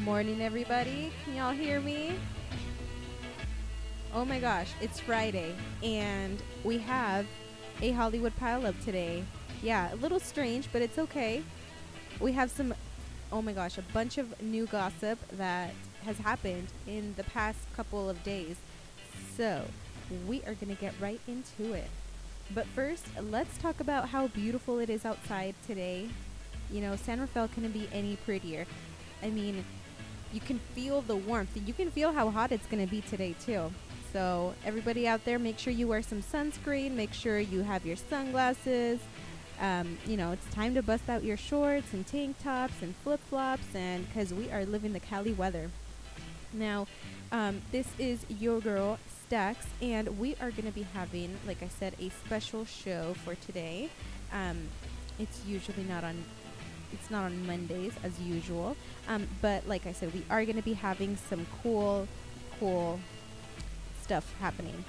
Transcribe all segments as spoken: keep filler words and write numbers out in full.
morning, everybody. Can y'all hear me? Oh my gosh, it's Friday, and we have a Hollywood pileup today. Yeah, a little strange, but it's okay. We have some, oh my gosh, a bunch of new gossip that has happened in the past couple of days. So, we are going to get right into it. But first, let's talk about how beautiful it is outside today. You know, San Rafael couldn't be any prettier. I mean, you can feel the warmth. You can feel how hot it's going to be today, too. So, everybody out there, make sure you wear some sunscreen. Make sure you have your sunglasses. Um, you know, it's time to bust out your shorts and tank tops and flip-flops, and because we are living the Cali weather. Now, um, this is your girl, Stax, and we are going to be having, like I said, a special show for today. Um, it's usually not on... It's not on Mondays as usual, um, but like I said, we are going to be having some cool, cool stuff happening.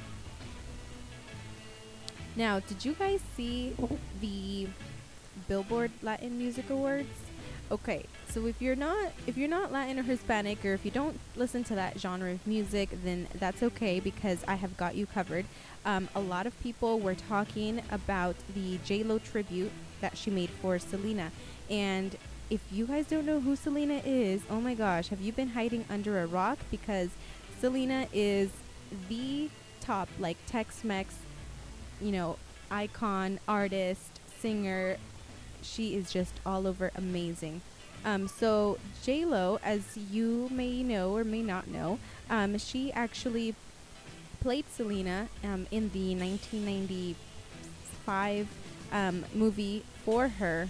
Now, did you guys see the Billboard Latin Music Awards? Okay, so if you're not if you're not Latin or Hispanic, or if you don't listen to that genre of music, then that's okay because I have got you covered. Um, a lot of people were talking about the J-Lo tribute that she made for Selena. And if you guys don't know who Selena is, oh my gosh, have you been hiding under a rock? Because Selena is the top, like, Tex-Mex, you know, icon, artist, singer. She is just all over amazing. Um, so J-Lo, as you may know or may not know, um, she actually played Selena um, in the nineteen ninety-five um, movie For Her.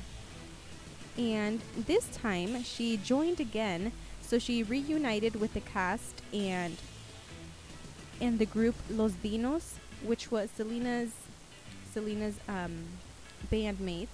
And this time she joined again, so she reunited with the cast and and the group Los Dinos, which was Selena's Selena's um, bandmates,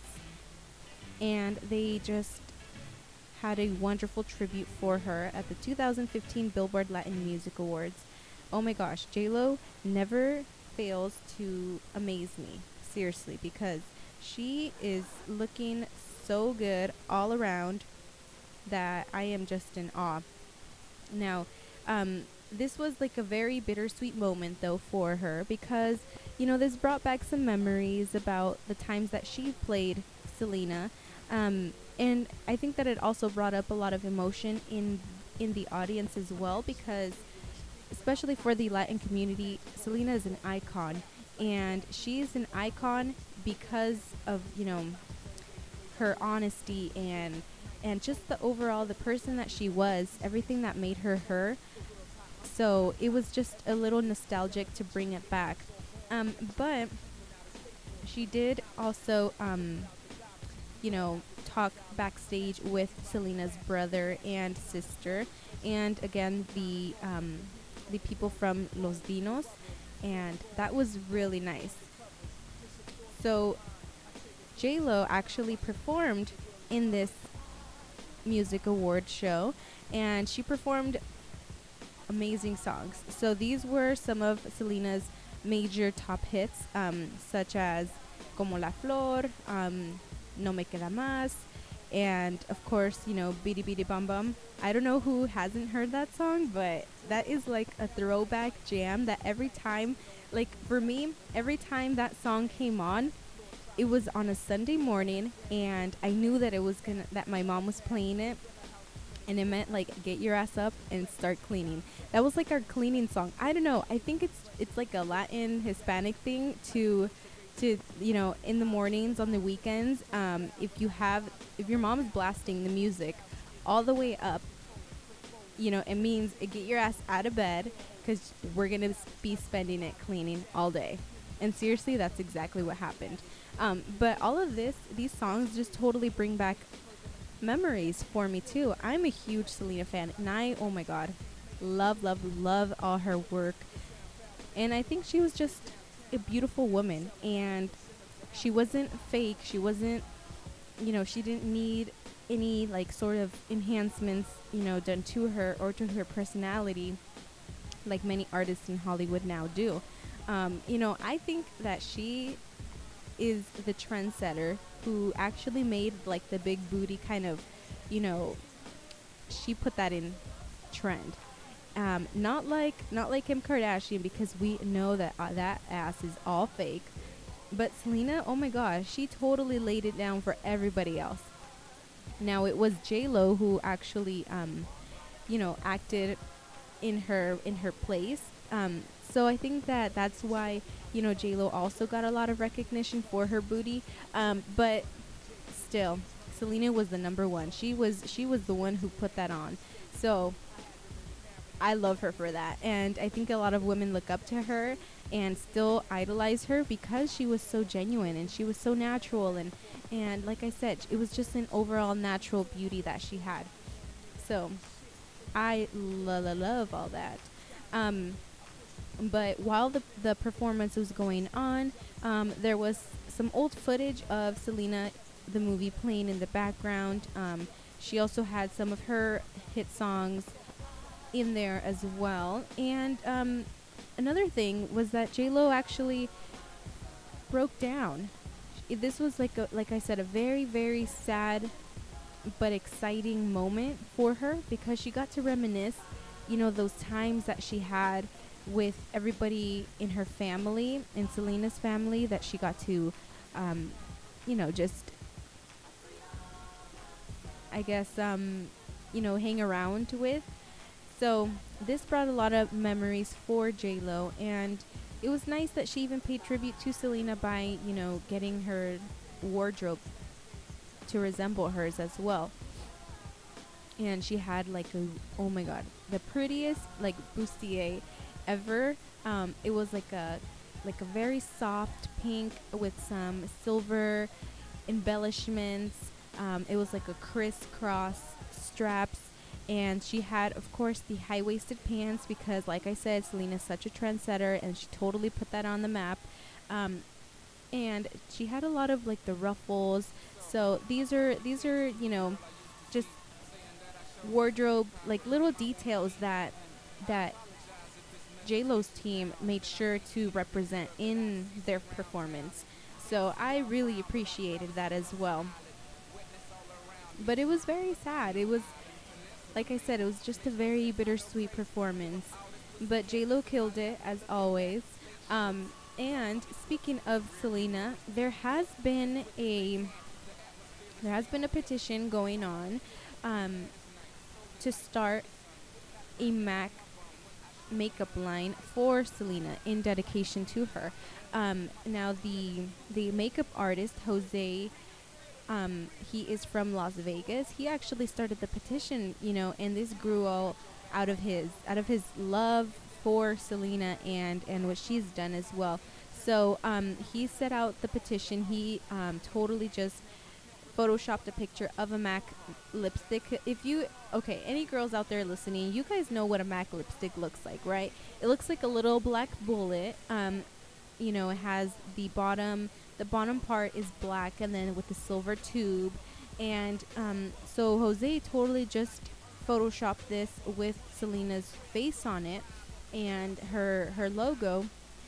and they just had a wonderful tribute for her at the two thousand fifteen Billboard Latin Music Awards. Oh my gosh, J-Lo never fails to amaze me, seriously, because she is looking so good all around that I am just in awe. Now, um, this was like a very bittersweet moment though for her because, you know, this brought back some memories about the times that she played Selena. Um, and I think that it also brought up a lot of emotion in in the audience as well because, especially for the Latin community, Selena is an icon. And she is an icon because of, you know, her honesty and and just the overall the person that she was, everything that made her her. So it was just a little nostalgic to bring it back. Um, but she did also, um, you know, talk backstage with Selena's brother and sister, and again the um, the people from Los Dinos, and that was really nice. So J-Lo actually performed in this music award show, and she performed amazing songs. So these were some of Selena's major top hits, um, such as Como la Flor, um, No Me Queda Más, and of course, you know, Bidi Bidi Bum Bum. I don't know who hasn't heard that song, but that is like a throwback jam that every time, like for me, every time that song came on, it was on a Sunday morning, and I knew that it was gonna that my mom was playing it, and it meant like get your ass up and start cleaning. That was like our cleaning song. I don't know. I think it's it's like a Latin Hispanic thing to to you know, in the mornings on the weekends. Um, if you have if your mom is blasting the music all the way up, you know, it means uh, get your ass out of bed because we're gonna s- be spending it cleaning all day. And seriously, that's exactly what happened. Um, but all of this, these songs just totally bring back memories for me too. I'm a huge Selena fan, and I, oh my god, love, love, love all her work. And I think she was just a beautiful woman, and she wasn't fake. She wasn't, you know, she didn't need any like sort of enhancements, you know, done to her or to her personality like many artists in Hollywood now do. Um, you know, I think that she is the trendsetter who actually made like the big booty kind of, you know, she put that in trend. Um, not like not like Kim Kardashian, because we know that uh, that ass is all fake. But Selena, oh my gosh, she totally laid it down for everybody else. Now it was J Lo who actually, um, you know, acted in her in her place. Um, so I think that that's why, you know, J Lo also got a lot of recognition for her booty. Um, but still, Selena was the number one. She was she was the one who put that on. So I love her for that. And I think a lot of women look up to her and still idolize her because she was so genuine and she was so natural. And, and like I said, it was just an overall natural beauty that she had. So I lo- lo- love all that. Um, but while the, the performance was going on, um, there was some old footage of Selena, the movie, playing in the background. Um, she also had some of her hit songs in there as well. And um, another thing was that J Lo actually broke down. This was like a, like I said, a very very sad but exciting moment for her, because she got to reminisce, you know, those times that she had with everybody in her family, in Selena's family, that she got to, um, you know, just, I guess, um, you know, hang around with. So this brought a lot of memories for J Lo, and it was nice that she even paid tribute to Selena by, you know, getting her wardrobe to resemble hers as well. And she had like a, oh my god, the prettiest like bustier ever. Um, it was like a like a very soft pink with some silver embellishments. Um, it was like a crisscross straps. And she had, of course, the high-waisted pants, because, like I said, Selena's such a trendsetter, and she totally put that on the map. Um, and she had a lot of, like, the ruffles. So these are, these are, you know, just wardrobe, like, little details that that J Lo's team made sure to represent in their performance. So I really appreciated that as well. But it was very sad. It was, like I said, it was just a very bittersweet performance. But J Lo killed it, as always. Um, and speaking of Selena, there has been a there has been a petition going on um, to start a MAC makeup line for Selena in dedication to her. Um, now the the makeup artist Jose, Um, he is from Las Vegas. He actually started the petition, you know, and this grew all out of his out of his love for Selena and and what she's done as well. So um, he set out the petition. He um, totally just photoshopped a picture of a MAC lipstick. If you okay, any girls out there listening, you guys know what a MAC lipstick looks like, right? It looks like a little black bullet. Um, you know, it has the bottom. The bottom part is black, and then with the silver tube. And um, so Jose totally just photoshopped this with Selena's face on it and her her logo.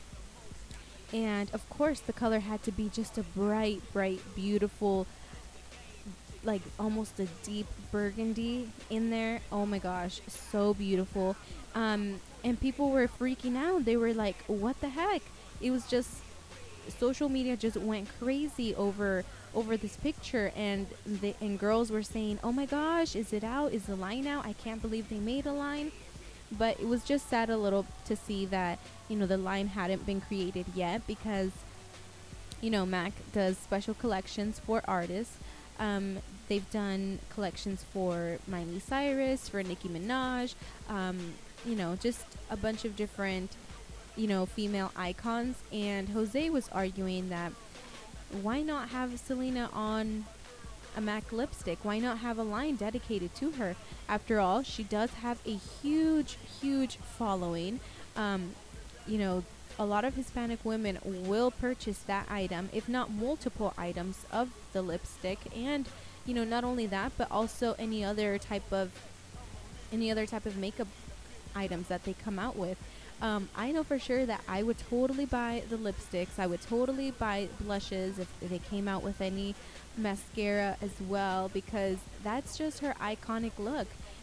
And of course, the color had to be just a bright, bright, beautiful, like almost a deep burgundy in there. Oh my gosh, so beautiful. Um, and people were freaking out. They were like, "What the heck?" It was just, social media just went crazy over over this picture, and the and girls were saying, "Oh my gosh, is it out? Is the line out? I can't believe they made a line." But it was just sad a little to see that, you know, the line hadn't been created yet, because, you know, MAC does special collections for artists. Um, they've done collections for Miley Cyrus, for Nicki Minaj, um, you know, just a bunch of different, you know, female icons. And Jose was arguing that why not have Selena on a MAC lipstick? Why not have a line dedicated to her? After all, she does have a huge, huge following. Um, you know, a lot of Hispanic women will purchase that item, if not multiple items of the lipstick. And, you know, not only that, but also any other type of any other type of makeup items that they come out with. Um, I know for sure that I would totally buy the lipsticks. I would totally buy blushes if they came out with any mascara as well, because that's just her iconic look.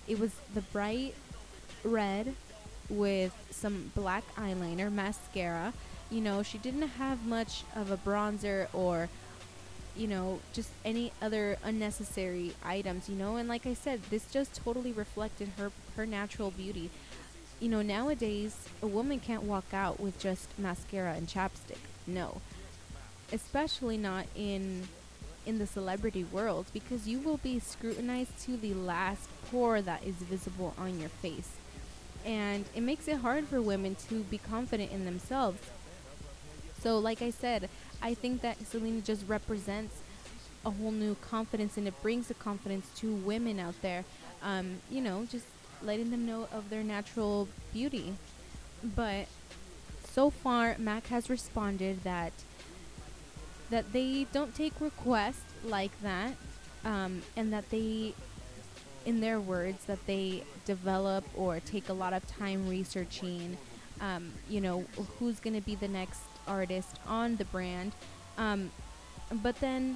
It was the bright red with some black eyeliner, mascara. You know, she didn't have much of a bronzer or, you know, just any other unnecessary items, you know. And like I said, this just totally reflected her her natural beauty. You know, nowadays a woman can't walk out with just mascara and chapstick. No. Especially not in in the celebrity world, because you will be scrutinized to the last pore that is visible on your face. And it makes it hard for women to be confident in themselves. So like I said, I think that Selena just represents a whole new confidence, and it brings the confidence to women out there. Um, you know, just letting them know of their natural beauty. But so far, Mac has responded that that they don't take requests like that, um, and that they, in their words, that they develop or take a lot of time researching, um, you know, who's going to be the next artist on the brand. Um, but then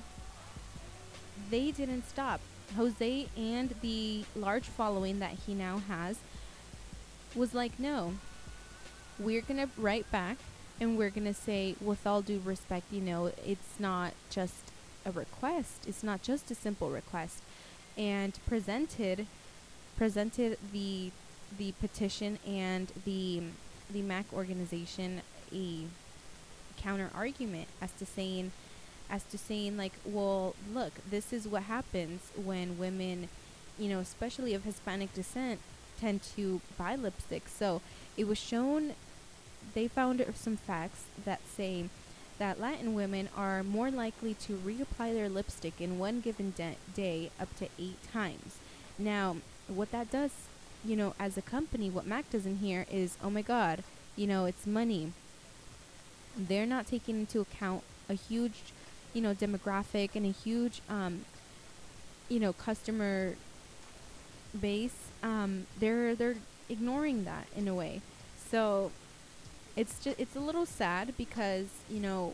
they didn't stop. Jose and the large following that he now has was like, no, we're going to write back and we're going to say, with all due respect, you know, it's not just a request. It's not just a simple request. And presented presented the the petition and the the Mac organization a counter argument as to saying as to saying like, well, look, this is what happens when women, you know, especially of Hispanic descent, tend to buy lipstick. So it was shown, they found some facts that say that Latin women are more likely to reapply their lipstick in one given de- day up to eight times. Now, what that does, you know, as a company, what Mac doesn't hear is, oh my God, you know, it's money. They're not taking into account a huge, you know, demographic and a huge, um, you know, customer base. Um, they're they're ignoring that in a way. So it's just it's a little sad because, you know,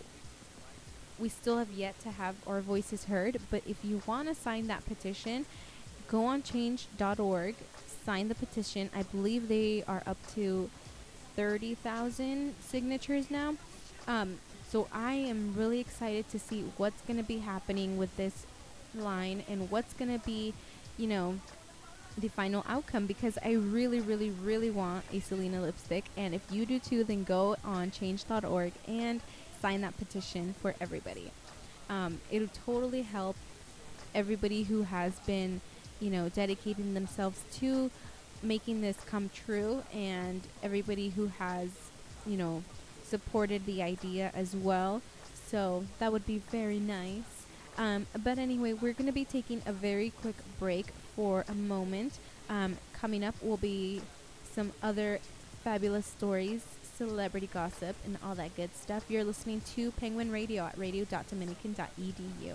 we still have yet to have our voices heard. But if you want to sign that petition, go on change dot org, sign the petition. I believe they are up to thirty thousand signatures now. Um, so I am really excited to see what's going to be happening with this line and what's going to be, you know, the final outcome, because I really, really, really want a Selena lipstick. And if you do too, then go on change dot org and sign that petition for everybody. Um, it'll totally help everybody who has been, you know, dedicating themselves to making this come true, and everybody who has, you know, supported the idea as well. So that would be very nice. Um, but anyway, we're going to be taking a very quick break for a moment. Um, coming up will be some other fabulous stories, celebrity gossip, and all that good stuff. You're listening to Penguin Radio at radio dot dominican dot e d u.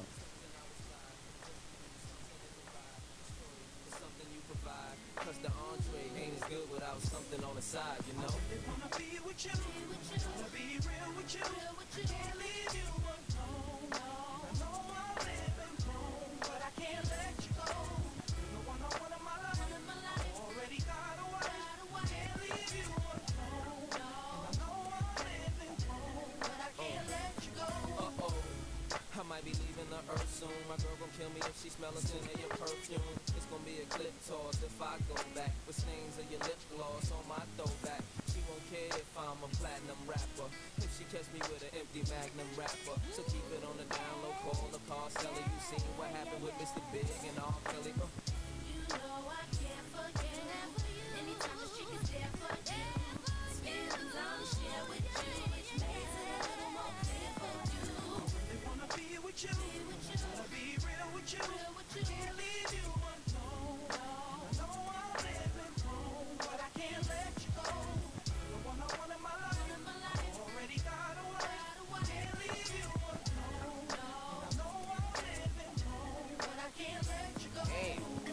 Cause the entree ain't as good without something on the side, you know. They wanna be with you, wanna be real with you, can't leave you alone. I know I'm living wrong, but I can't let you go. You're the one I want in my life, already got a wife, can't leave you alone. I know I'm living wrong, but I can't let you go. Uh-oh, I might be leaving the earth soon. My girl gon' kill me if she smell a tin of your perfume. It's gonna be a clip toss if I go back with stains of your lip gloss on my throwback. She won't care if I'm a platinum rapper, if she catch me with an empty magnum wrapper. So keep it on the down low, call the parcella. You seen what happened with Mister Big and R. Kelly? Uh. You know I can't forget. Anytime the chick is there for you, feelings I'll share with you, which makes it a little more clear for you. I really wanna be with you, wanna be real with you, can't leave you alone. I know I'm living wrong, but I can't let you go. You're the one I want in my life, already got a wife, can't leave you alone. I know I'm living wrong, but I can't let you go. Hey,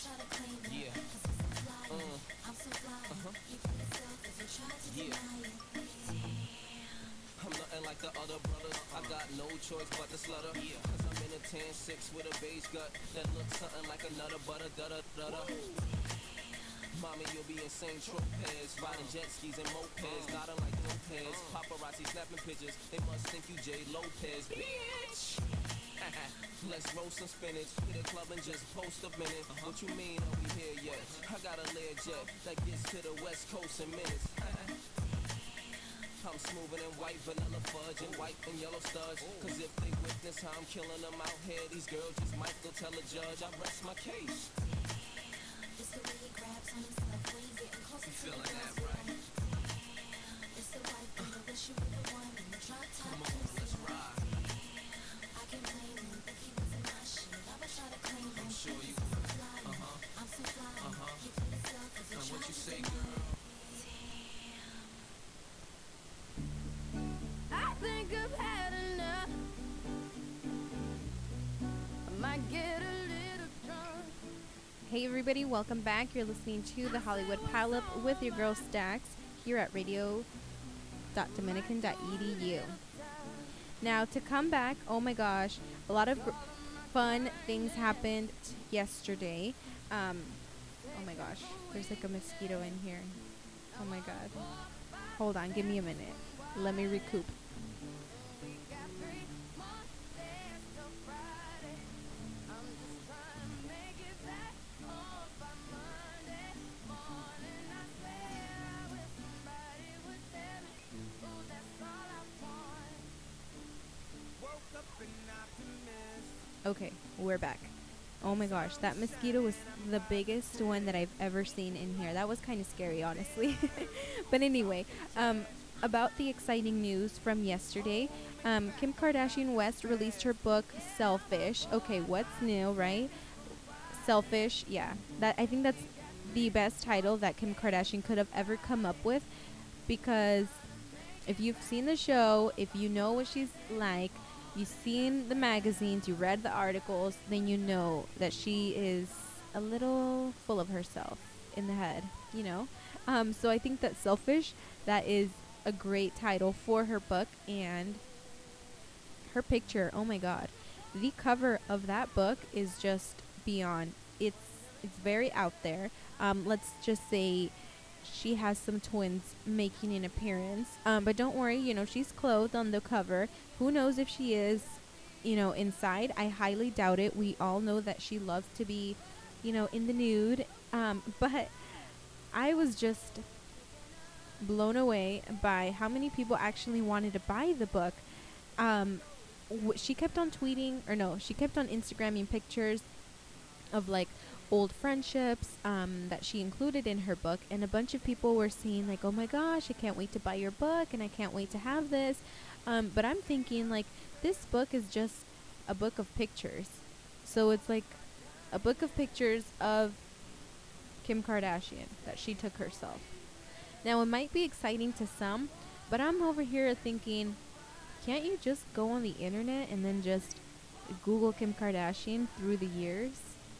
Yeah. Uh. Uh-huh. Yeah. I'm nothing like the other brothers. I got no choice but to slutter. Yeah. Cause I'm in a ten six with a beige gut that looks something like another butter, dutter, dutter. Mommy, you'll be insane tropez, riding jet skis and mopeds, not unlike Lopez. Paparazzi snapping pictures, they must think you J. Lopez, bitch. Let's roast some spinach, hit a club and just post a minute. Uh-huh. What you mean, are we here yet? I got a Learjet that gets to the west coast in minutes. I'm smoother than white vanilla fudge and white and yellow studs. Cause if they witness how I'm killing them out here, these girls just might go tell a judge I rest my case. You feeling that, right? Come on, let's ride. I'm sure you would. Uh-huh. Uh-huh. Now what you say, girl? I think I've had enough. I might get a little drunk. Hey everybody, welcome back. You're listening to the Hollywood Pileup with your girl Stax here at radio dot dominican dot e d u. Now to come back, oh my gosh, a lot of gr- fun things happened t- yesterday. Um, oh my gosh, there's like a mosquito in here. Oh my god. Hold on, give me a minute. Let me recoup. Okay, we're back. Oh my gosh, that mosquito was the biggest one that I've ever seen in here. That was kind of scary, honestly. But anyway, um, about the exciting news from yesterday, um, Kim Kardashian West released her book, Selfish. Okay, what's new, right? Selfish, yeah. That I think that's the best title that Kim Kardashian could have ever come up with, because if you've seen the show, if you know what she's like, you've seen the magazines, you read the articles, then you know that she is a little full of herself in the head, you know? Um, so I think that Selfish, that is a great title for her book, and her picture, oh my god. The cover of that book is just beyond. It's it's very out there. Um, let's just say she has some twins making an appearance. Um, but don't worry, you know, she's clothed on the cover. Who knows if she is, you know, inside? I highly doubt it. We all know that she loves to be, you know, in the nude. Um, but I was just blown away by how many people actually wanted to buy the book. Um, w- she kept on tweeting, or no, she kept on Instagramming pictures of like old friendships um, that she included in her book, and a bunch of people were saying like, oh my gosh, I can't wait to buy your book and I can't wait to have this. Um, but I'm thinking like, this book is just a book of pictures. So it's like a book of pictures of Kim Kardashian that she took herself. Now it might be exciting to some, but I'm over here thinking, can't you just go on the internet and then just Google Kim Kardashian through the years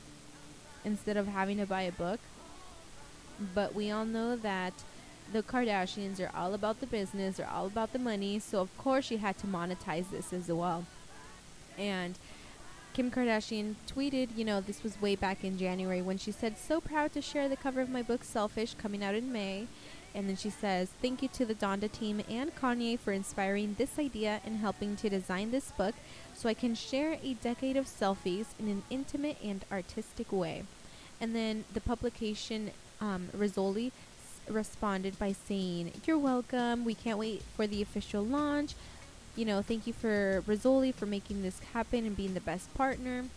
instead of having to buy a book? But we all know that the Kardashians are all about the business, they're all about the money, so of course she had to monetize this as well. And Kim Kardashian tweeted, you know, this was way back in January when she said, so proud to share the cover of my book Selfish, coming out in May. And then she says, thank you to the Donda team and Kanye for inspiring this idea and helping to design this book so I can share a decade of selfies in an intimate and artistic way. And then the publication, um, Rizzoli, s- responded by saying, you're welcome. We can't wait for the official launch. You know, thank you for Rizzoli for making this happen and being the best partner.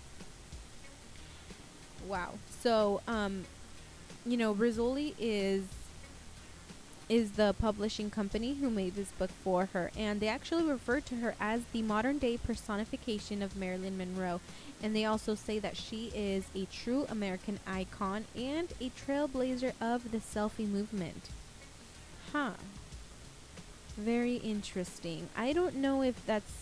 Wow. So, um, you know, Rizzoli is is the publishing company who made this book for her, and they actually refer to her as the modern day personification of Marilyn Monroe, and they also say that she is a true American icon and a trailblazer of the selfie movement. Huh. Very interesting. I don't know if that's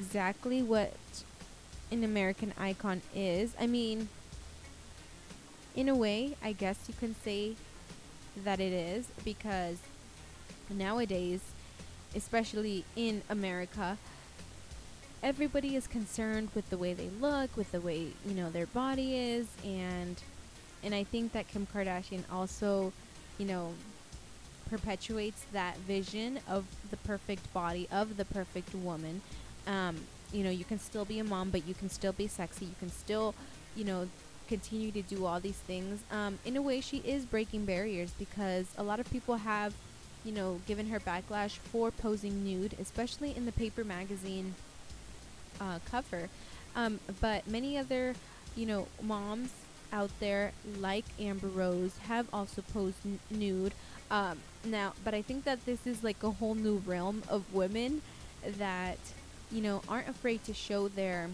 exactly what an American icon is. I mean, in a way, I guess you can say that it is, because nowadays, especially in America, everybody is concerned with the way they look, with the way, you know, their body is, and and I think that Kim Kardashian also, you know, perpetuates that vision of the perfect body, of the perfect woman. Um, you know, you can still be a mom, but you can still be sexy. You can still, you know, continue to do all these things. Um, in a way, she is breaking barriers, because a lot of people have, you know, given her backlash for posing nude, especially in the Paper magazine uh, cover. Um, but many other, you know, moms out there like Amber Rose have also posed n- nude. Um, now, but I think that this is like a whole new realm of women that, you know, aren't afraid to show their,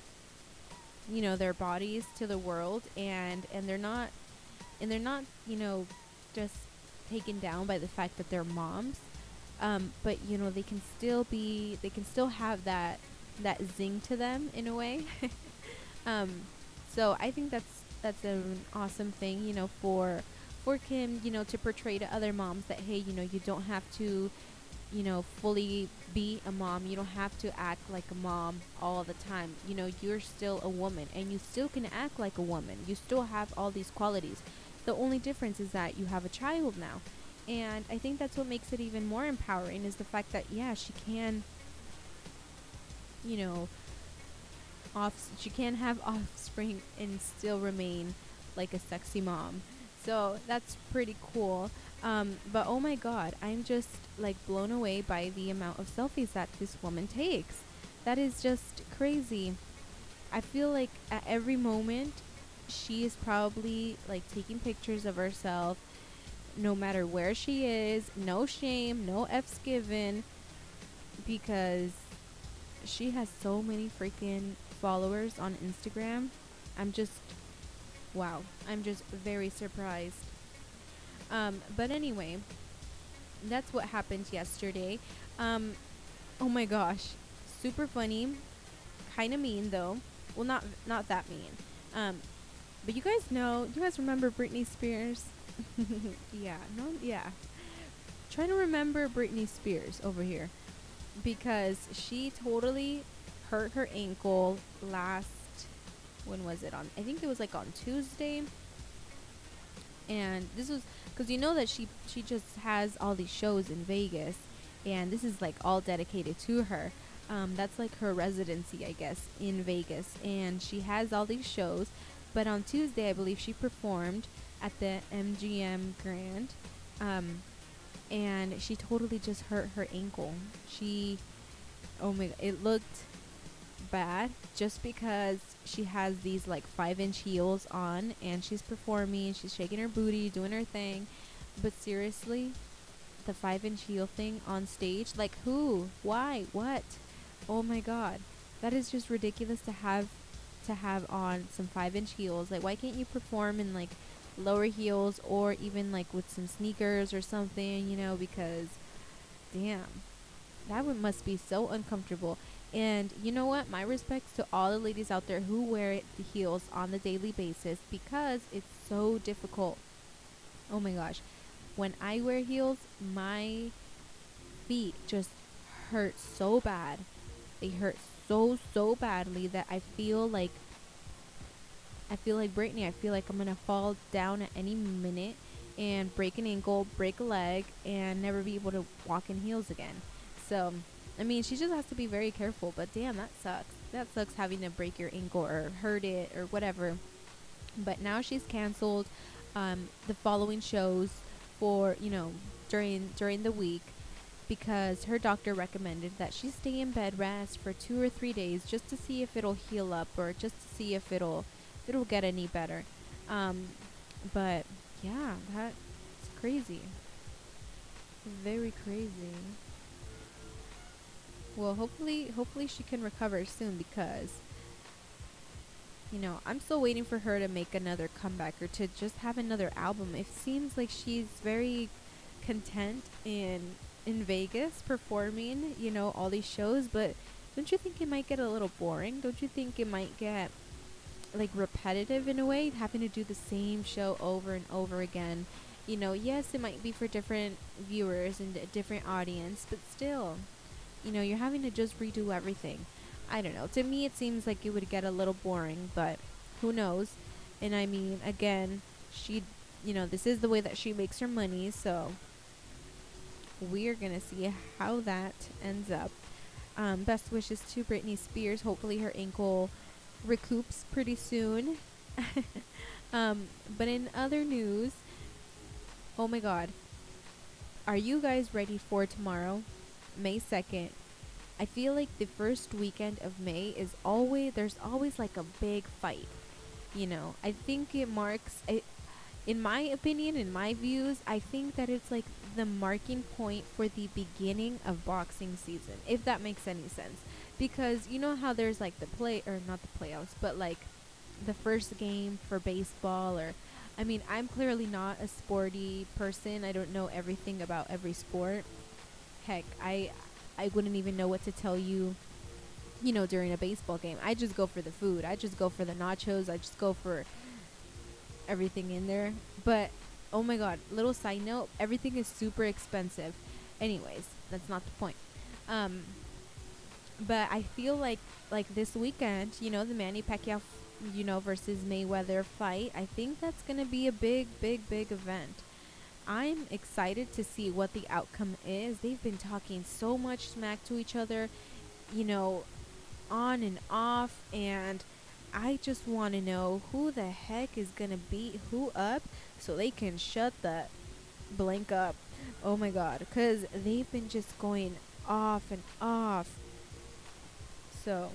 you know, their bodies to the world, and and they're not, and they're not, you know, just taken down by the fact that they're moms. Um, but you know, they can still be, they can still have that that zing to them in a way. um, so I think that's that's an awesome thing, you know, for for Kim, you know, to portray to other moms that, hey, you know, you don't have to, you know, fully be a mom. You don't have to act like a mom all the time. You know, you're still a woman, and you still can act like a woman. You still have all these qualities. The only difference is that you have a child now. And I think that's what makes it even more empowering, is the fact that, yeah, she can, you know, off she can have offspring and still remain like a sexy mom. So that's pretty cool. Um, but oh my god, I'm just like blown away by the amount of selfies that this woman takes. That is just crazy. I feel like at every moment she is probably like taking pictures of herself, no matter where she is. No shame, no F's given, because she has so many freaking followers on Instagram. I'm just, wow, I'm just very surprised. Um, but anyway, that's what happened yesterday. Um, oh my gosh, super funny, kind of mean though. Well, not not that mean. Um, but you guys know, you guys remember Britney Spears? yeah, no, yeah. Trying to remember Britney Spears over here, because she totally hurt her ankle last, when was it, on, I think it was like on Tuesday. And this was because you know that she she just has all these shows in Vegas, and this is like all dedicated to her. Um, that's like her residency, I guess, in Vegas, and she has all these shows. But on Tuesday, I believe she performed at the M G M Grand, um, and she totally just hurt her ankle. She, oh my, it looked bad, just because she has these like five inch heels on, and she's performing, she's shaking her booty, doing her thing. But seriously, the five inch heel thing on stage, like who, why, what? Oh my god, that is just ridiculous to have to have on some five inch heels. Like, why can't you perform in like lower heels, or even like with some sneakers or something, you know? Because damn, that one must be so uncomfortable. And you know what? My respects to all the ladies out there who wear the heels on the daily basis, because it's so difficult. Oh my gosh. When I wear heels, my feet just hurt so bad. They hurt so, so badly that I feel like, I feel like Britney. I feel like I'm going to fall down at any minute and break an ankle, break a leg, and never be able to walk in heels again. So, I mean, she just has to be very careful. But damn, that sucks. That sucks, having to break your ankle or hurt it or whatever. But now she's canceled um, the following shows for, you know, during during the week, because her doctor recommended that she stay in bed rest for two or three days just to see if it'll heal up, or just to see if it'll if it'll get any better. Um, but yeah, that's crazy. Very crazy. Well, hopefully, hopefully she can recover soon, because, you know, I'm still waiting for her to make another comeback, or to just have another album. It seems like she's very content in in Vegas performing, you know, all these shows, but don't you think it might get a little boring? Don't you think it might get like repetitive in a way, having to do the same show over and over again. You know, yes, it might be for different viewers and a different audience, but still, you know, you're having to just redo everything. I don't know. To me, it seems like it would get a little boring, but who knows? And I mean, again, she, you know, this is the way that she makes her money, so we're gonna see how that ends up. Um, best wishes to Britney Spears. Hopefully, her ankle recoups pretty soon. um, but in other news, oh my God, are you guys ready for tomorrow, May second? I feel like the first weekend of May is always, there's always like a big fight. You know, I think it marks, I, in my opinion, in my views, I think that it's like the marking point for the beginning of boxing season, if that makes any sense. Because you know how there's like the play, or not the playoffs, but like the first game for baseball, or, I mean, I'm clearly not a sporty person. I don't know everything about every sport. Heck, I I wouldn't even know what to tell you, you know, during a baseball game. I just go for the food. I just go for the nachos. I just go for everything in there. But, oh my God, little side note, everything is super expensive. Anyways, that's not the point. Um, but I feel like, like this weekend, you know, the Manny Pacquiao, f- you know, versus Mayweather fight, I think that's going to be a big, big, big event. I'm excited to see what the outcome is. They've been talking so much smack to each other, you know, on and off, and I just want to know who the heck is going to beat who up so they can shut the blank up. Oh my God, because they've been just going off and off. So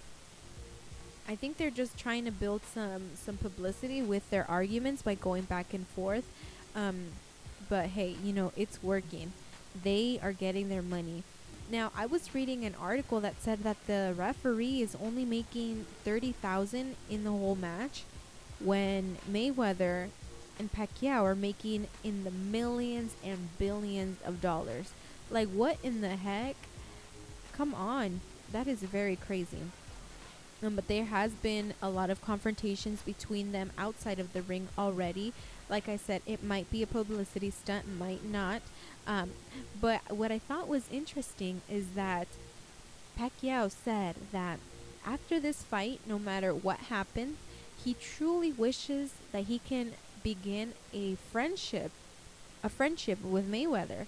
I think they're just trying to build some some publicity with their arguments by going back and forth. Um, but hey, you know, it's working. They are getting their money. Now, I was reading an article that said that the referee is only making thirty thousand in the whole match, when Mayweather and Pacquiao are making in the millions and billions of dollars. Like, what in the heck? Come on. That is very crazy. Um, but there has been a lot of confrontations between them outside of the ring already. Like I said, it might be a publicity stunt, might not. Um, but what I thought was interesting is that Pacquiao said that after this fight, no matter what happens, he truly wishes that he can begin a friendship, a friendship with Mayweather.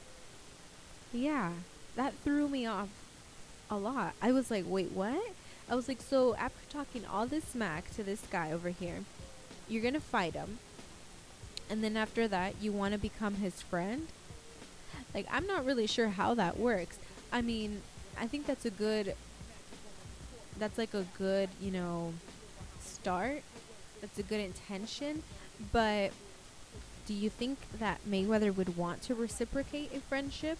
Yeah, that threw me off a lot. I was like, wait, what? I was like, so after talking all this smack to this guy over here, you're going to fight him. And then after that, you want to become his friend? Like, I'm not really sure how that works. I mean, I think that's a good, that's like a good, you know, start. That's a good intention. But do you think that Mayweather would want to reciprocate a friendship?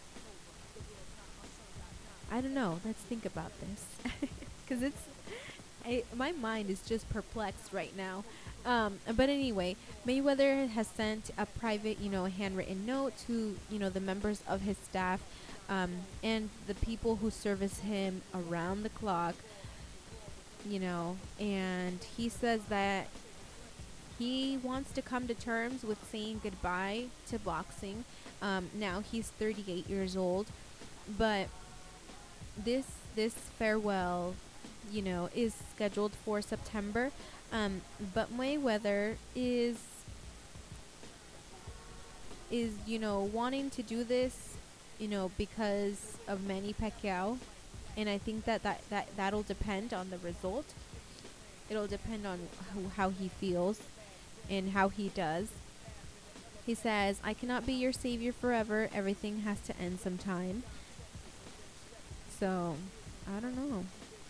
I don't know. Let's think about this. Because it's, I, my mind is just perplexed right now. Um, but anyway, Mayweather has sent a private, you know, handwritten note to, you know, the members of his staff um, and the people who service him around the clock, you know, and he says that he wants to come to terms with saying goodbye to boxing. Um, now he's thirty-eight years old, but this this farewell, you know, is scheduled for September. Um, but Mayweather is is you know wanting to do this, you know, because of Manny Pacquiao, and I think that that, that that'll depend on the result. It'll depend on who, how he feels and how he does. He says, "I cannot be your savior forever. Everything has to end sometime." So, I don't know.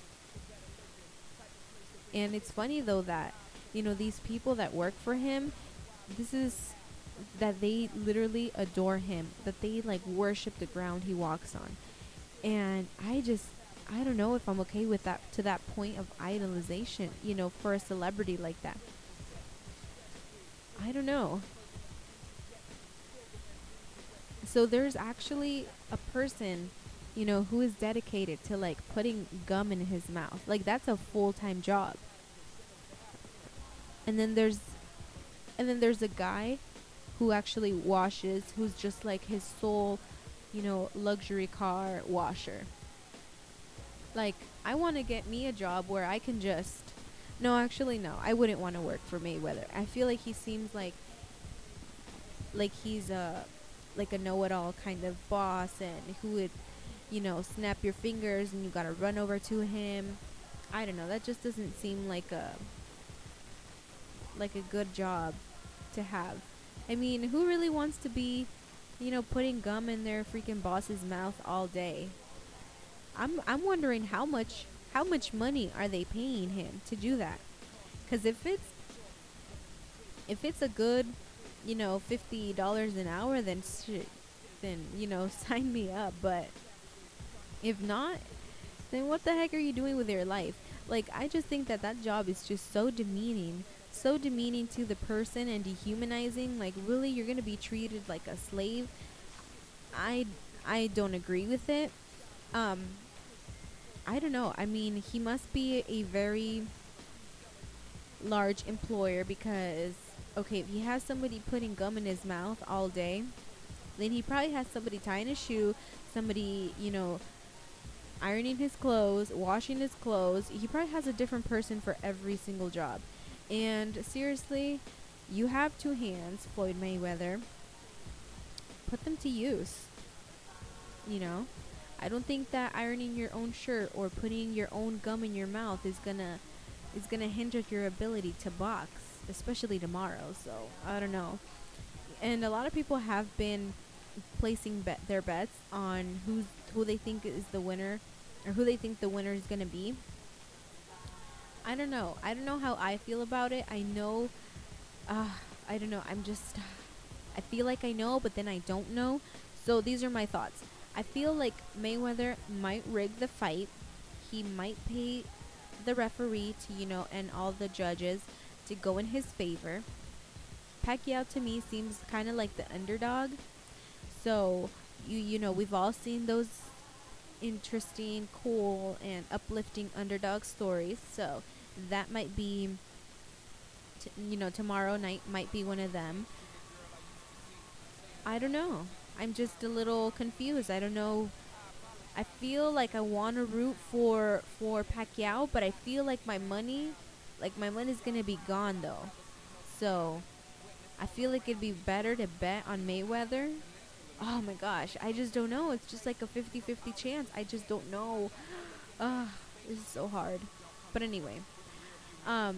And it's funny though that, you know, these people that work for him, this is that they literally adore him, that they like worship the ground he walks on. And I just, I don't know if I'm okay with that, to that point of idolization, you know, for a celebrity like that. I don't know. So there's actually a person, you know, who is dedicated to like putting gum in his mouth. Like, that's a full-time job. And then there's and then there's a guy who actually washes, who's just like his sole, you know, luxury car washer. Like, I want to get me a job where I can just, no, actually, no, I wouldn't want to work for Mayweather. I feel like he seems like, like he's a, like a know-it-all kind of boss, and who would, you know, snap your fingers and you gotta run over to him. I don't know, that just doesn't seem like a, like a good job to have. I mean, who really wants to be, you know, putting gum in their freaking boss's mouth all day? I'm I'm wondering how much how much money are they paying him to do that? Because if it's if it's a good, you know, fifty dollars an hour, then shit, then you know, sign me up. But if not, then what the heck are you doing with your life? Like, I just think that that job is just so demeaning, so demeaning to the person and dehumanizing. Like, really, you're gonna be treated like a slave? I I don't agree with it. Um. I don't know. I mean, he must be a very large employer because, okay, if he has somebody putting gum in his mouth all day, then he probably has somebody tying his shoe, somebody, you know, ironing his clothes, washing his clothes. He probably has a different person for every single job. And seriously, you have two hands, Floyd Mayweather. Put them to use. You know? I don't think that ironing your own shirt or putting your own gum in your mouth is gonna is gonna hinder your ability to box, especially tomorrow. So I don't know. And a lot of people have been placing bet their bets on who's who they think is the winner, or who they think the winner is gonna be. I don't know. I don't know how I feel about it. I know. Uh, I don't know. I'm just. I feel like I know, but then I don't know. So these are my thoughts. I feel like Mayweather might rig the fight. He might pay the referee to, you know, and all the judges to go in his favor. Pacquiao to me seems kind of like the underdog. So, you you know, we've all seen those interesting, cool, and uplifting underdog stories. So, that might be, t- you know, tomorrow night might be one of them. I don't know. I'm just a little confused. I don't know. I feel like I want to root for for Pacquiao, but I feel like my money, like my money's gonna be gone though. So I feel like it'd be better to bet on Mayweather. Oh my gosh, I just don't know. It's just like a fifty-fifty chance. I just don't know. Ah, this is so hard. But anyway, um,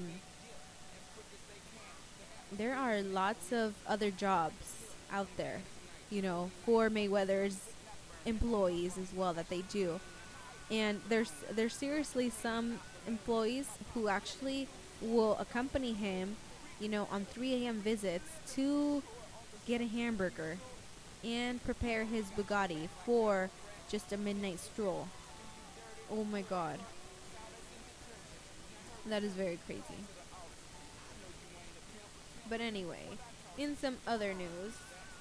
there are lots of other jobs out there, you know, for Mayweather's employees as well that they do. And there's there's seriously some employees who actually will accompany him, you know, on three a.m. visits to get a hamburger and prepare his Bugatti for just a midnight stroll. Oh my god. That is very crazy. But anyway, in some other news,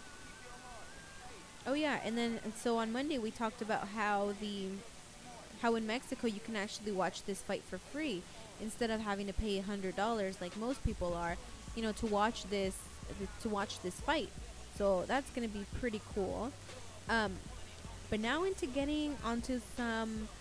oh yeah, and then and so on Monday we talked about how the how in Mexico you can actually watch this fight for free instead of having to pay a hundred dollars like most people are, you know, to watch this to watch this fight. So that's gonna be pretty cool. Um, but now into getting onto some.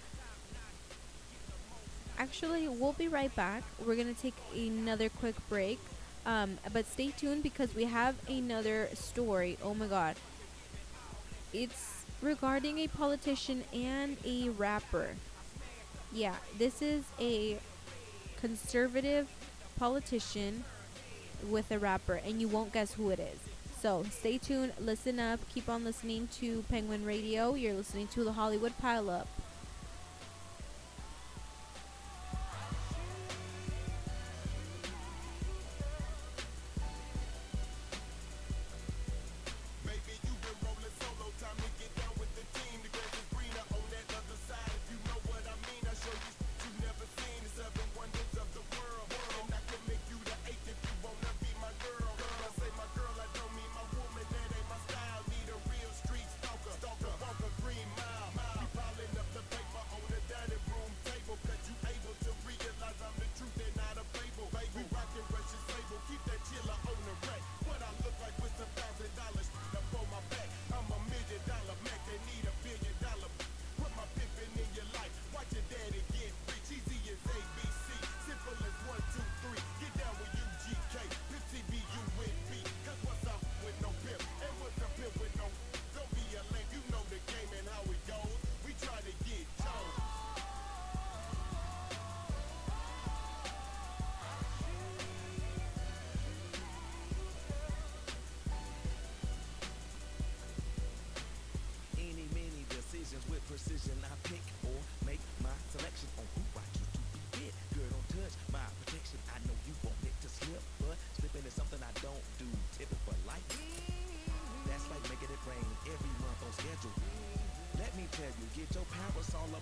Actually, we'll be right back. We're gonna take another quick break. Um, but stay tuned because we have another story. Oh my god. It's regarding a politician and a rapper. Yeah, this is a conservative politician with a rapper, and you won't guess who it is. So stay tuned, listen up, keep on listening to Penguin Radio. You're listening to the Hollywood Pileup. Street stalker, stalker, walker, green mile. We piling up the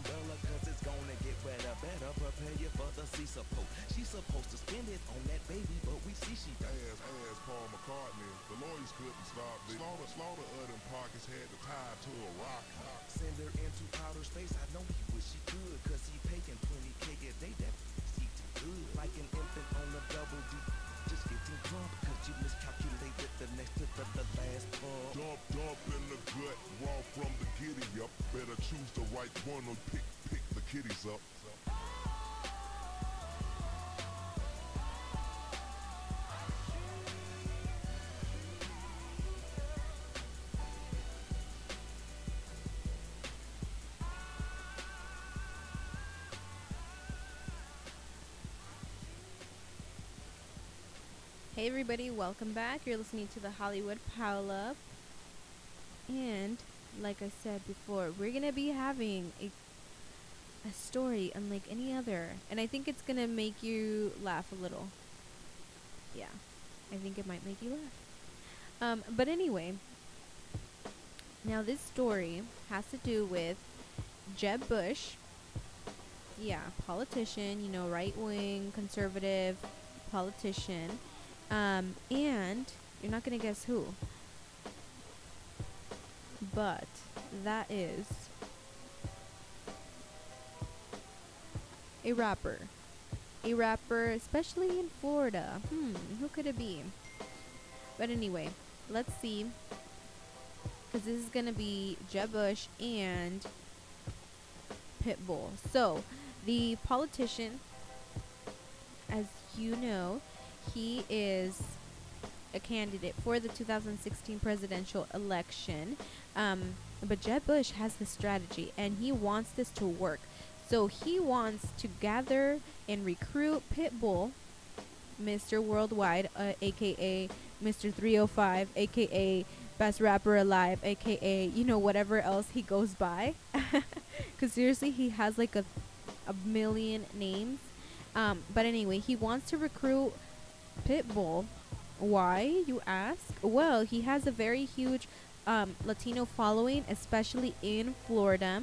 umbrella, cause it's gonna get wetter. Better prepare you for the sea support. She's supposed to spend it on that baby, but we see she As, as Paul McCartney, the lawyers couldn't stop this. Slaughter, slaughter of them pockets had to tie to a rock. send her into outer space. I know he wish he could, cause he paying twenty K a day. That he too good. Like an infant on a double D. Just getting drunk, cause you miscalculated the next to the, the last pump. Dump, dump in the gut, raw from the giddy up. Better choose the right one or pick, pick the kitties up. Hey everybody, welcome back. You're listening to the Hollywood Powell Up. And like I said before, we're going to be having a a story unlike any other. And I think it's going to make you laugh a little. Yeah, I think it might make you laugh. Um, but anyway, now this story has to do with Jeb Bush. Yeah, politician, you know, right-wing, conservative politician. Um, and you're not going to guess who. But that is a rapper. A rapper, especially in Florida. Hmm, who could it be? But anyway, let's see. Because this is going to be Jeb Bush and Pitbull. So, the politician, as you know, he is a candidate for the two thousand sixteen presidential election. Um, but Jeb Bush has this strategy, and he wants this to work. So he wants to gather and recruit Pitbull, Mister Worldwide, uh, a k a. Mister three oh five, a k a. Best Rapper Alive, a k a, you know, whatever else he goes by. Because seriously, he has like a, a million names. Um, but anyway, he wants to recruit Pitbull. Why, you ask? Well, he has a very huge um, Latino following, especially in Florida.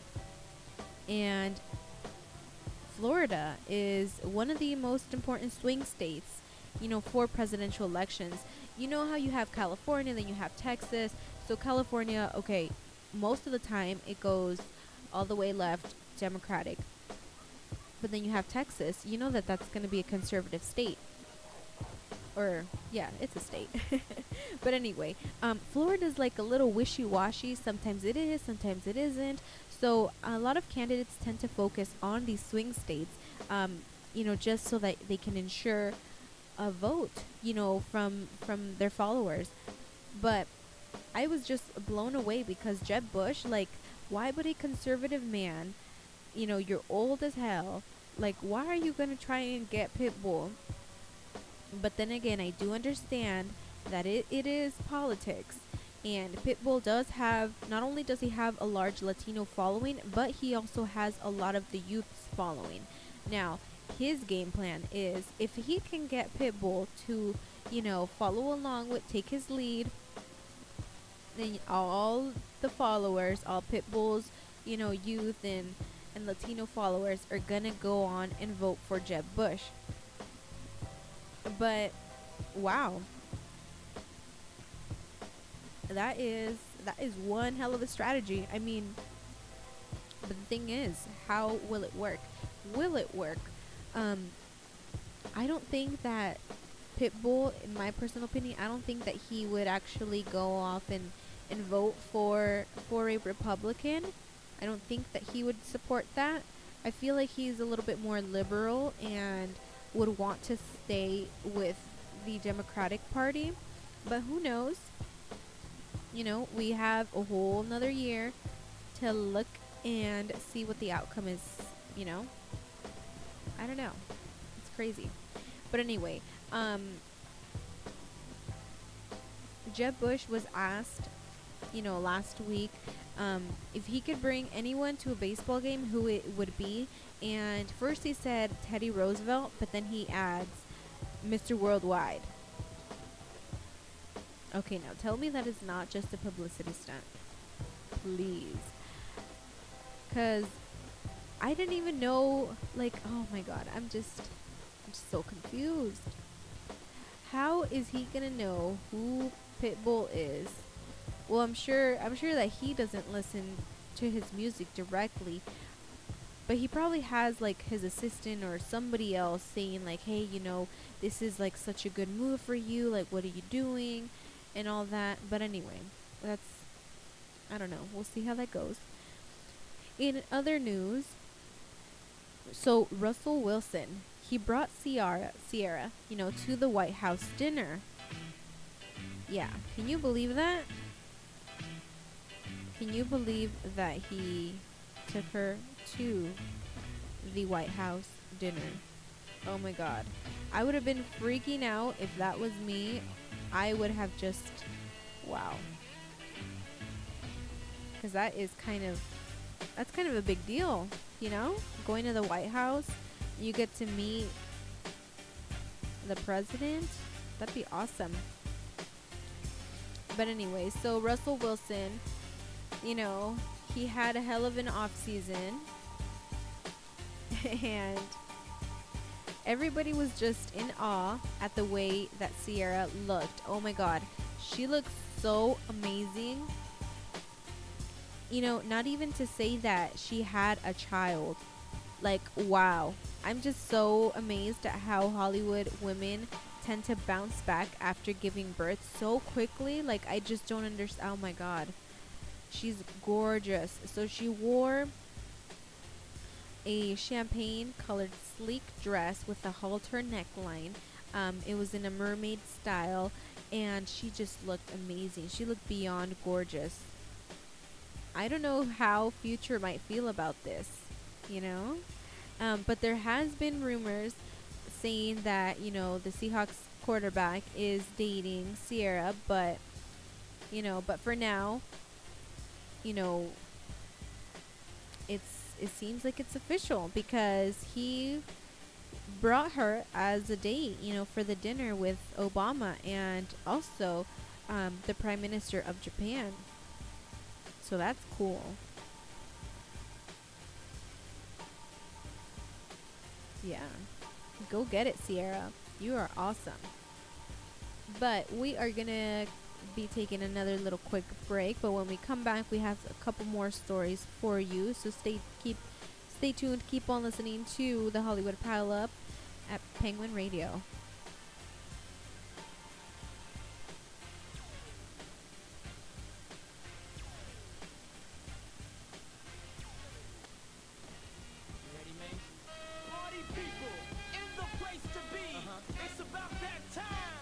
And Florida is one of the most important swing states, you know, for presidential elections. You know how you have California, then you have Texas. So California, okay, most of the time it goes all the way left, Democratic. But then you have Texas. You know that that's going to be a conservative state. Or, yeah, it's a state. But anyway, um, Florida's like a little wishy-washy. Sometimes it is, sometimes it isn't. So a lot of candidates tend to focus on these swing states, um, you know, just so that they can ensure a vote, you know, from from their followers. But I was just blown away because Jeb Bush, like, why would a conservative man, you know, you're old as hell, like, why are you going to try and get Pitbull? But then again, I do understand that it, it is politics. And Pitbull does have, not only does he have a large Latino following, but he also has a lot of the youth's following. Now, his game plan is, if he can get Pitbull to, you know, follow along with, take his lead, then all the followers, all Pitbull's, you know, youth and, and Latino followers are gonna go on and vote for Jeb Bush. But, wow. That is, that is one hell of a strategy. I mean, but the thing is, how will it work? Will it work? Um, I don't think that Pitbull, in my personal opinion, I don't think that he would actually go off and, and vote for for a Republican. I don't think that he would support that. I feel like he's a little bit more liberal and would want to stay with the Democratic Party. But who knows? You know, we have a whole another year to look and see what the outcome is, you know? I don't know. It's crazy. But anyway, um, Jeb Bush was asked, you know, last week, um, if he could bring anyone to a baseball game, who it would be. And first he said Teddy Roosevelt, but then he adds Mister Worldwide. Okay, now tell me that is not just a publicity stunt. Please. Because I didn't even know, like, oh my god, I'm just, I'm just so confused. How is he gonna know who Pitbull is? Well, I'm sure, I'm sure that he doesn't listen to his music directly, but he probably has like his assistant or somebody else saying like, hey, you know, this is like such a good move for you, like what are you doing and all that. But anyway, that's, I don't know, we'll see how that goes. In other news, so Russell Wilson, he brought Ciara, Ciara, you know, to the White House dinner. Yeah, can you believe that? Can you believe that he took her to the White House dinner? Oh my god. I would have been freaking out if that was me. I would have just, wow. Because that is kind of, that's kind of a big deal, you know? Going to the White House, you get to meet the president. That'd be awesome. But anyway, so Russell Wilson, you know, he had a hell of an off season. And everybody was just in awe at the way that Ciara looked. Oh my god, she looked so amazing. You know, not even to say that she had a child. Like, wow. I'm just so amazed at how Hollywood women tend to bounce back after giving birth so quickly. Like, I just don't understand. Oh my god. She's gorgeous. So she wore a champagne colored sleek dress with a halter neckline. Um, it was in a mermaid style, and she just looked amazing. She looked beyond gorgeous. I don't know how Future might feel about this, you know? Um, but there has been rumors saying that, you know, the Seahawks quarterback is dating Ciara, but, you know, but for now, you know, it's it seems like it's official because he brought her as a date, you know, for the dinner with Obama and also um, the Prime Minister of Japan. So that's cool. Yeah. Go get it, Ciara. You are awesome. But we are going to be taking another little quick break, but when we come back we have a couple more stories for you, so stay keep stay tuned, keep on listening to the Hollywood Pile Up at Penguin Radio. Ready, man? Party people in the place to be. Uh-huh. It's about that time.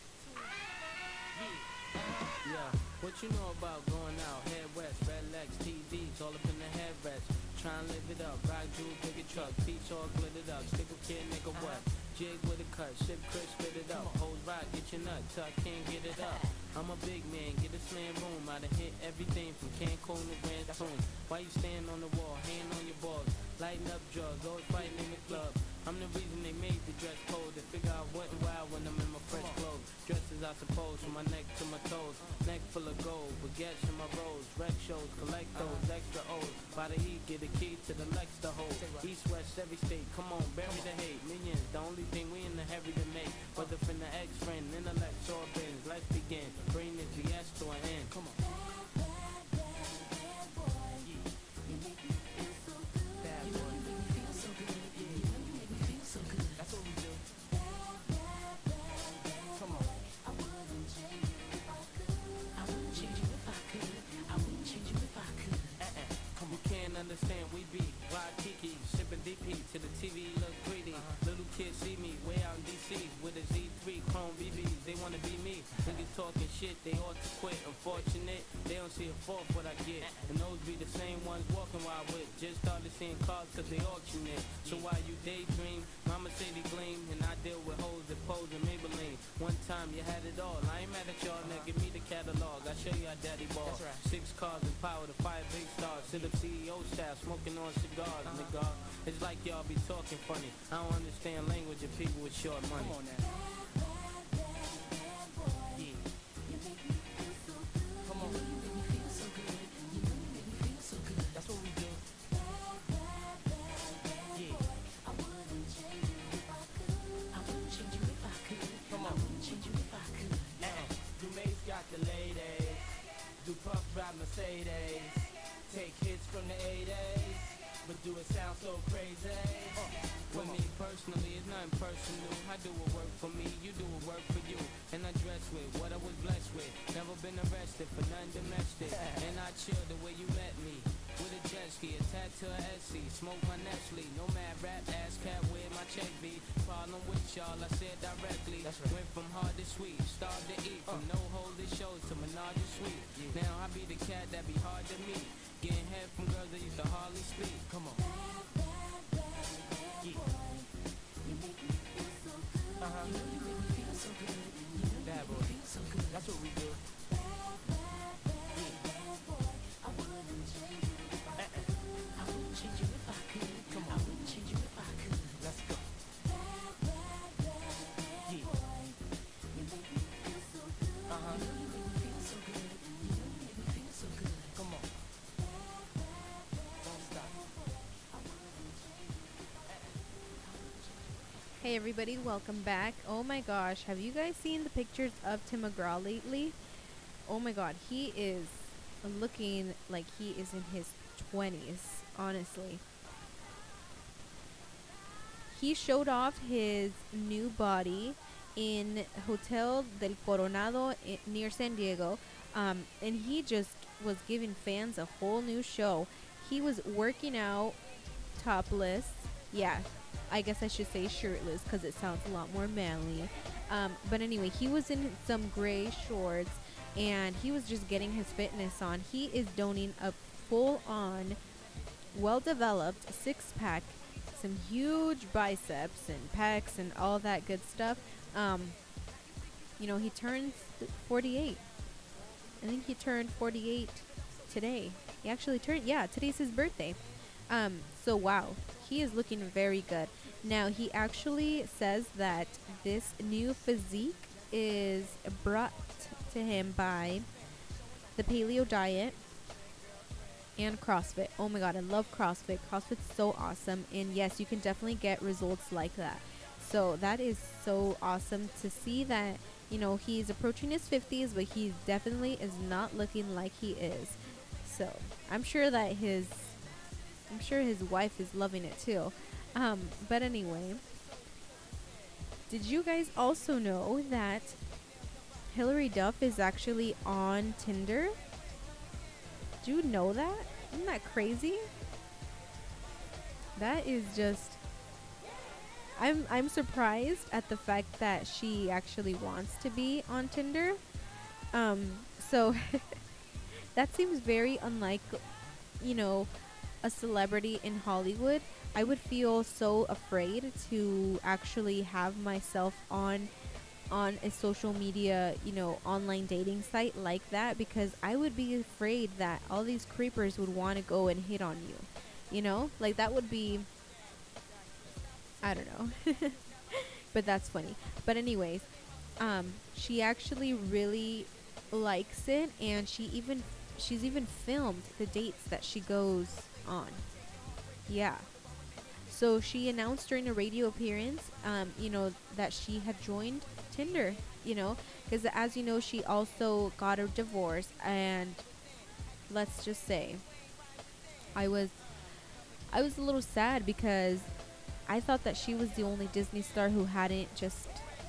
Yeah. Yeah. What you know about going out? Head west, red legs, T Vs, all up in the headrest. Try and live it up. Rock jewel, bigger truck, peach all glittered up. Stick a kid, nigga what? Jig with a cut, ship Chris, spit it up. Hold rock, get your nut, till I can't get it up. I'm a big man, get a slam room. I done hit everything from Cancun to Grand Tune. Why you stand on the wall, hand on your balls? Lighting up drugs, always fighting in the club. I'm the reason they made the dress code. They figure out what and why when I'm in my fresh clothes. Dresses I suppose from my neck to my toes. Neck full of gold, baguettes in my rolls. Rec shows, collect those extra O's. By the heat, get a key to the Lex to hold. East, west, every state, come on, bury the hate. Millions, the only thing we in the heavy to make. Whether from the ex-friend, intellect, or bins. Let's begin, bring this B S to an end. Come on. Understand we be Rod Kiki, shipping D P to the T V look greedy. Uh-huh. Little kids see me way out in D C with a Z three Chrome B Bs. They wanna be me. Niggas talking shit, they ought to quit. Unfortunate, they don't see a fault what I get. And those be the same ones walking while I whip. Just started seeing cars cause they auction it. So while you daydream, my Mercedes gleam, and I deal with hoes that pose in Maybelline. One time you had it all. I ain't mad at y'all, now give me the catalog. I show you how daddy ball. Right. Six cars and power to five big stars. Sit up C E O style, smoking on cigars, uh-huh. Nigga. It's like y'all be talking funny. I don't understand language of people with short money. Come on now. Yeah. Come on. That's what we do. Mercedes. Take hits from the eighties, but do it sound so crazy? Uh, with me personally, it's nothing personal. I do what work for me, you do what work for you. And I dress with what I was blessed with. Never been arrested for nothing domestic. And I chill the way you met me. With a jet ski, attached to a Etsy. Smoke my Nestle, no mad rap, ass cat with my check B. Problem with y'all, I said directly. That's right. Went from hard to sweet, starved to eat. From uh. no holy shows to menage a suite. Yeah. Now I be the cat that be hard to meet. Getting head from girls that used to hardly speak. Come on. Yeah. Uh-huh. You know you make me feel so good. You know bad boy. Feel so good. That's what we do. Hey everybody, welcome back. Oh my gosh, have you guys seen the pictures of Tim McGraw lately? Oh my god, he is looking like he is in his twenties, honestly. He showed off his new body in Hotel del Coronado I- near San Diego, um, and he just was giving fans a whole new show. He was working out topless. Yeah, I guess I should say shirtless because it sounds a lot more manly. Um, but anyway, he was in some gray shorts and he was just getting his fitness on. He is donning a full-on, well-developed six-pack, some huge biceps and pecs and all that good stuff. Um, you know, he turns forty-eight. I think he turned forty-eight today. He actually turned, yeah, today's his birthday. Um, so wow, he is looking very good. Now, he actually says that this new physique is brought to him by the paleo diet and CrossFit. Oh my god, I love CrossFit. CrossFit's so awesome. And yes, you can definitely get results like that. So that is so awesome to see that, you know, he's approaching his fifties, but he definitely is not looking like he is. So I'm sure that his, I'm sure his wife is loving it too. Um, but anyway, did you guys also know that Hilary Duff is actually on Tinder? Do you know that? Isn't that crazy? That is just, I'm I'm surprised at the fact that she actually wants to be on Tinder. Um, so that seems very unlike, you know, a celebrity in Hollywood. I would feel so afraid to actually have myself on on a social media, you know, online dating site like that, because I would be afraid that all these creepers would want to go and hit on you. You know? Like, that would be, I don't know. But that's funny. But anyways, um, she actually really likes it, and she even she's even filmed the dates that she goes on. Yeah. So she announced during a radio appearance, um, you know, that she had joined Tinder, you know, because as you know, she also got a divorce, and let's just say, I was, I was a little sad because I thought that she was the only Disney star who hadn't just,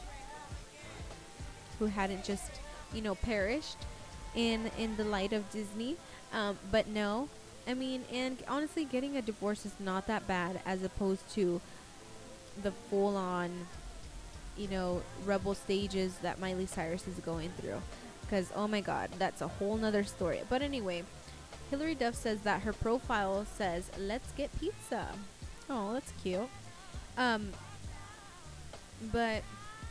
who hadn't just, you know, perished in in the light of Disney, um, but no. I mean, and honestly, getting a divorce is not that bad as opposed to the full-on, you know, rebel stages that Miley Cyrus is going through. Because, oh my god, that's a whole nother story. But anyway, Hilary Duff says that her profile says, "Let's get pizza." Oh, that's cute. Um, but,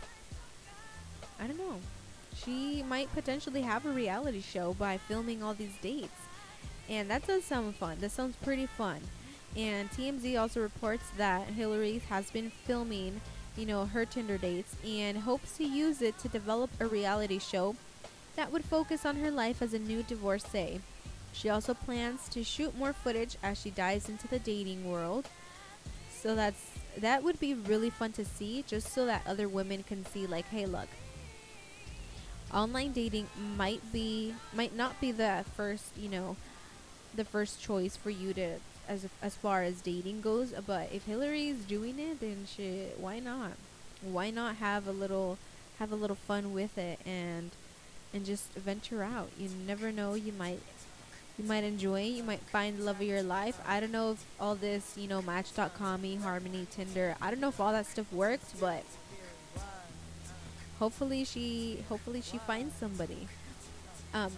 I don't know. She might potentially have a reality show by filming all these dates. And that does sound fun. That sounds pretty fun. And T M Z also reports that Hilary has been filming, you know, her Tinder dates and hopes to use it to develop a reality show that would focus on her life as a new divorcee. She also plans to shoot more footage as she dives into the dating world. So that's that would be really fun to see, just so that other women can see, like, hey, look, online dating might be might not be the first, you know, the first choice for you to as as far as dating goes, but if Hillary's doing it, then shit, why not? Why not have a little have a little fun with it and and just venture out? You never know, you might you might enjoy it, you might find the love of your life. I don't know if all this, you know, match dot com, eHarmony, Tinder, I don't know if all that stuff works, but hopefully she hopefully she finds somebody. Um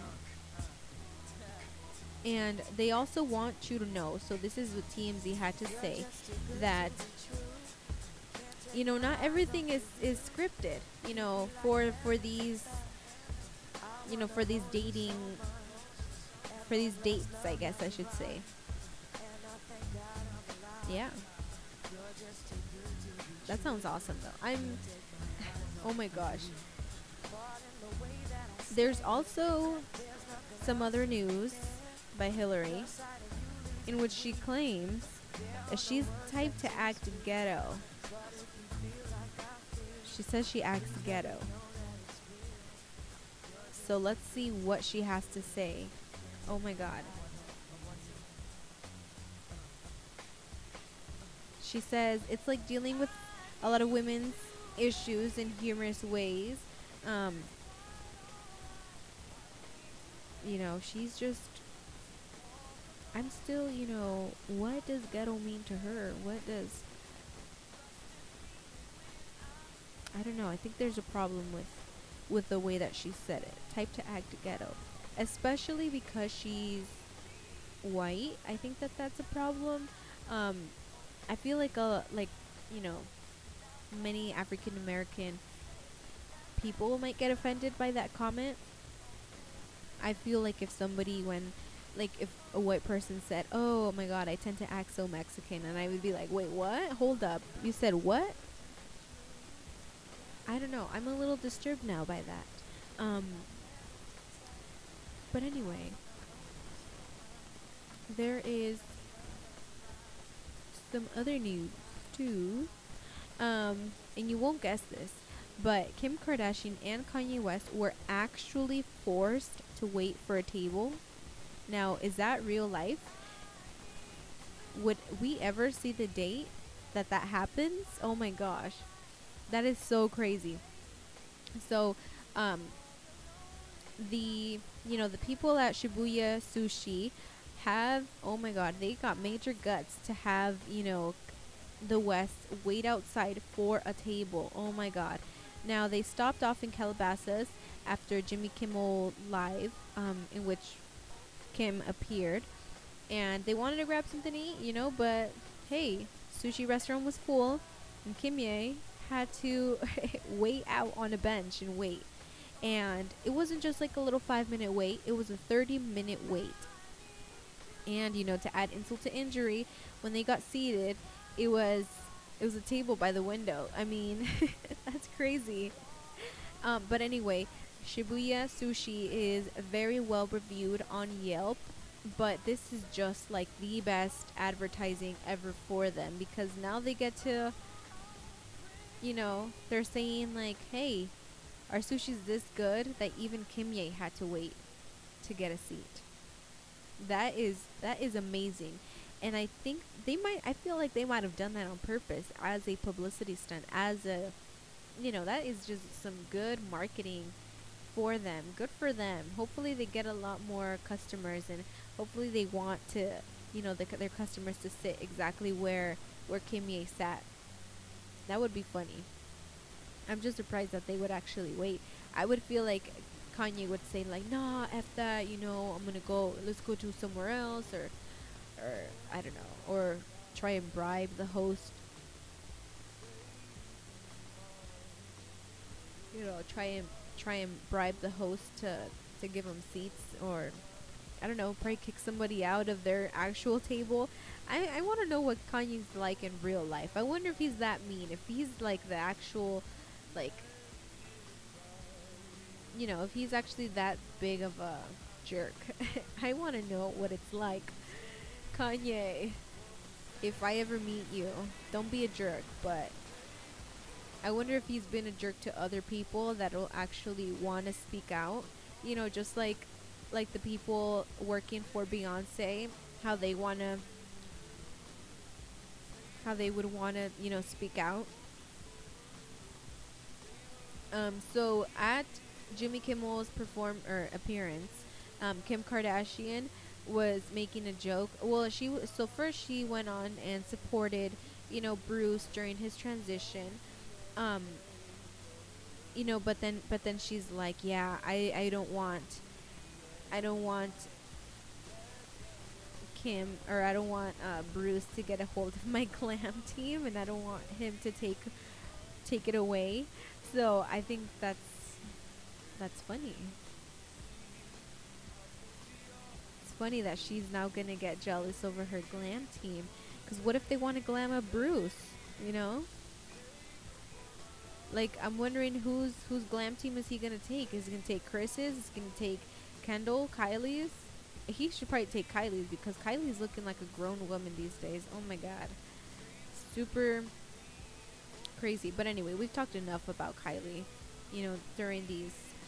and they also want you to know, so this is what T M Z had to say, that you know, not everything is is scripted, you know, for for these you know, for these dating for these dates, I guess I should say. Yeah. That sounds awesome though. I'm oh my gosh. There's also some other news by Hillary in which she claims that she's the type to act ghetto. She says she acts ghetto. So let's see what she has to say. Oh my god. She says it's like dealing with a lot of women's issues in humorous ways. Um, you know, she's just, I'm still, you know, what does ghetto mean to her? What does, I don't know. I think there's a problem with, with the way that she said it. Type to act ghetto. Especially because she's white. I think that that's a problem. Um, I feel like, a, like, you know, many African American people might get offended by that comment. I feel like if somebody, when, like, if a white person said, oh my god, I tend to act so Mexican, and I would be like, wait, what? Hold up. You said what? I don't know. I'm a little disturbed now by that. Um, but anyway, there is some other news too. Um, and you won't guess this, but Kim Kardashian and Kanye West were actually forced to wait for a table. Now, is that real life? Would we ever see the date that that happens? Oh my gosh. That is so crazy. So, um, the, you know, the people at Shibuya Sushi have, oh my god, they got major guts to have, you know, the West wait outside for a table. Oh my god. Now, they stopped off in Calabasas after Jimmy Kimmel Live, um, in which Kim appeared, and they wanted to grab something to eat, you know, but hey, sushi restaurant was full, and Kimye had to wait out on a bench and wait. And it wasn't just like a little five minute wait, it was a thirty minute wait. And, you know, to add insult to injury, when they got seated, it was it was a table by the window. I mean, that's crazy. Um, but anyway, Shibuya Sushi is very well reviewed on Yelp, but this is just like the best advertising ever for them, because now they get to, you know, they're saying like, hey, our sushi's this good that even Kimye had to wait to get a seat. That is that is amazing. And I think they might, I feel like they might have done that on purpose as a publicity stunt, as a, you know, that is just some good marketing for them. Good for them. Hopefully they get a lot more customers, and hopefully they want to, you know, the, their customers to sit exactly where where Kimye sat. That would be funny. I'm just surprised that they would actually wait. I would feel like Kanye would say like, nah, F that, you know, I'm gonna go, let's go to somewhere else, or or I don't know, or try and bribe the host. You know, try and try and bribe the host to to give them seats, or I don't know, probably kick somebody out of their actual table. I I want to know what Kanye's like in real life. I wonder if he's that mean, if he's like the actual, like, you know, if he's actually that big of a jerk. I want to know what it's like. Kanye, if I ever meet you, don't be a jerk, but I wonder if he's been a jerk to other people that'll actually want to speak out. You know, just like like the people working for Beyonce, how they want to how they would want to, you know, speak out. Um so at Jimmy Kimmel's perform or appearance, um Kim Kardashian was making a joke. Well, she w- so first she went on and supported, you know, Bruce during his transition. Um you know, but then but then she's like, "Yeah, I I don't want I don't want Kim, or I don't want uh, Bruce to get a hold of my glam team, and I don't want him to take take it away." So I think that's that's funny. It's funny that she's now gonna get jealous over her glam team, because what if they want to glam up Bruce? You know, like I'm wondering whose whose glam team is he gonna take? Is he gonna take Chris's? Is he gonna take Kendall, Kylie's? He should probably take Kylie's, because Kylie's looking like a grown woman these days. Oh my god. Super crazy. But anyway, we've talked enough about Kylie, you know, during these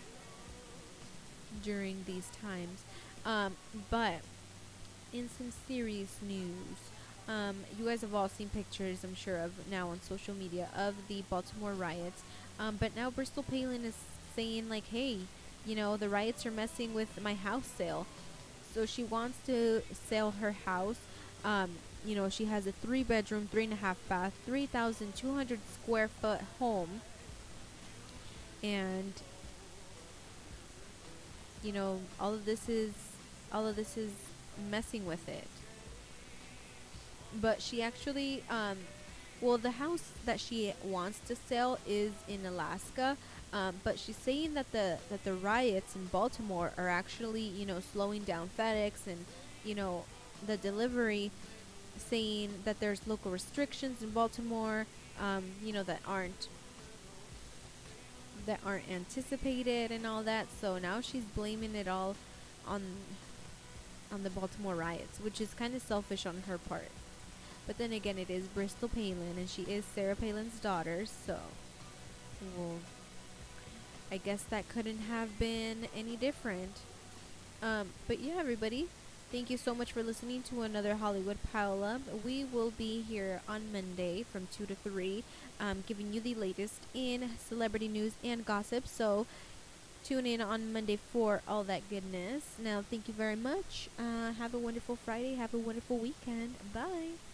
during these times. Um, but in some serious news, um, you guys have all seen pictures, I'm sure, of now on social media of the Baltimore riots. Um, but now Bristol Palin is saying like, hey, you know, the riots are messing with my house sale. So she wants to sell her house. Um, you know, she has a three bedroom, three and a half bath, three thousand two hundred square foot home. And, you know, all of this is, all of this is messing with it. But she actually, um, well, the house that she wants to sell is in Alaska. Um, but she's saying that the that the riots in Baltimore are actually, you know, slowing down FedEx and, you know, the delivery, saying that there's local restrictions in Baltimore, um, you know, that aren't that aren't anticipated and all that. So now she's blaming it all on on the Baltimore riots, which is kind of selfish on her part. But then again, it is Bristol Palin, and she is Sarah Palin's daughter, so well, I guess that couldn't have been any different. Um, but yeah, everybody, thank you so much for listening to another Hollywood Pile Up. We will be here on Monday from two to three, um, giving you the latest in celebrity news and gossip. So tune in on Monday for all that goodness. Now, thank you very much. Uh, have a wonderful Friday. Have a wonderful weekend. Bye.